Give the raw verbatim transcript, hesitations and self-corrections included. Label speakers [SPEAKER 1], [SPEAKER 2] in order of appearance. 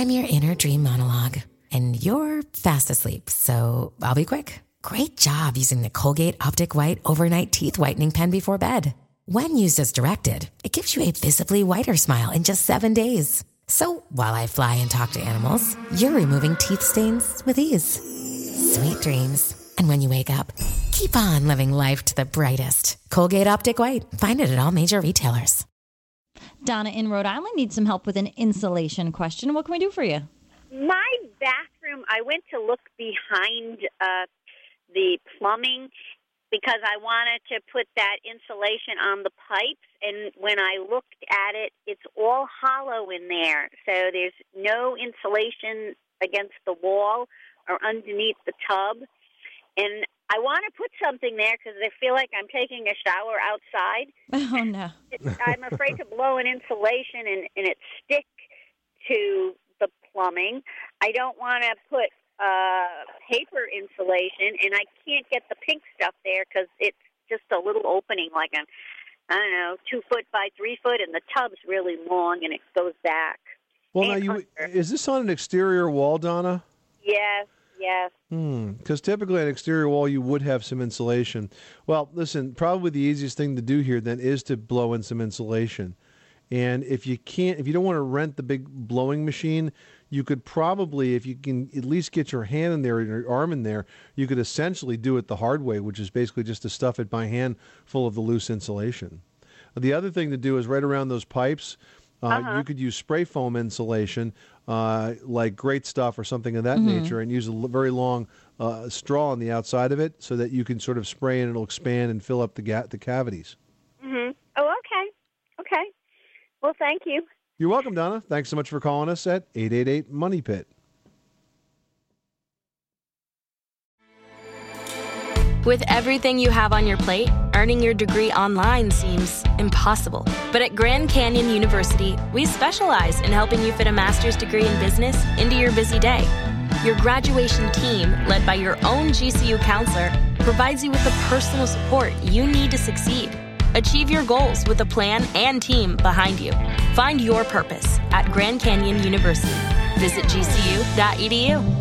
[SPEAKER 1] I'm your inner dream monologue, and you're fast asleep, so I'll be quick. Great job using the Colgate Optic White Overnight Teeth Whitening Pen before bed. When used as directed, it gives you a visibly whiter smile in just seven days. So while I fly and talk to animals, you're removing teeth stains with ease. Sweet dreams. And when you wake up, keep on living life to the brightest. Colgate Optic White. Find it at all major retailers.
[SPEAKER 2] Donna in Rhode Island needs some help with an insulation question. What can we do for you?
[SPEAKER 3] My bathroom, I went to look behind uh, the plumbing because I wanted to put that insulation on the pipes. And when I looked at it, it's all hollow in there. So there's no insulation against the wall or underneath the tub. And I want to put something there because I feel like I'm taking a shower outside.
[SPEAKER 2] Oh, no.
[SPEAKER 3] It, I'm afraid to blow an insulation and, and it stick to the plumbing. I don't want to put uh, paper insulation, and I can't get the pink stuff there because it's just a little opening, like a, I don't know, two foot by three foot, and the tub's really long, and it goes back.
[SPEAKER 4] Well, now, you, is this on an exterior wall, Donna?
[SPEAKER 3] Yes. Yes.
[SPEAKER 4] Because hmm. typically an exterior wall, you would have some insulation. Well, listen, probably the easiest thing to do here then is to blow in some insulation. And if you can't, if you don't want to rent the big blowing machine, you could probably, if you can at least get your hand in there and your arm in there, you could essentially do it the hard way, which is basically just to stuff it by hand full of the loose insulation. The other thing to do is right around those pipes, uh, uh-huh. you could use spray foam insulation, uh, like Great Stuff or something of that mm-hmm. nature, and use a l- very long uh, straw on the outside of it so that you can sort of spray and it'll expand and fill up the ga- the cavities.
[SPEAKER 3] Mm-hmm. Oh, okay. Okay. Well, thank you.
[SPEAKER 4] You're welcome, Donna. Thanks so much for calling us at eight eight eight, MONEY PIT.
[SPEAKER 5] With everything you have on your plate, earning your degree online seems impossible. But at Grand Canyon University, we specialize in helping you fit a master's degree in business into your busy day. Your graduation team, led by your own G C U counselor, provides you with the personal support you need to succeed. Achieve your goals with a plan and team behind you. Find your purpose at Grand Canyon University. Visit G C U dot E D U.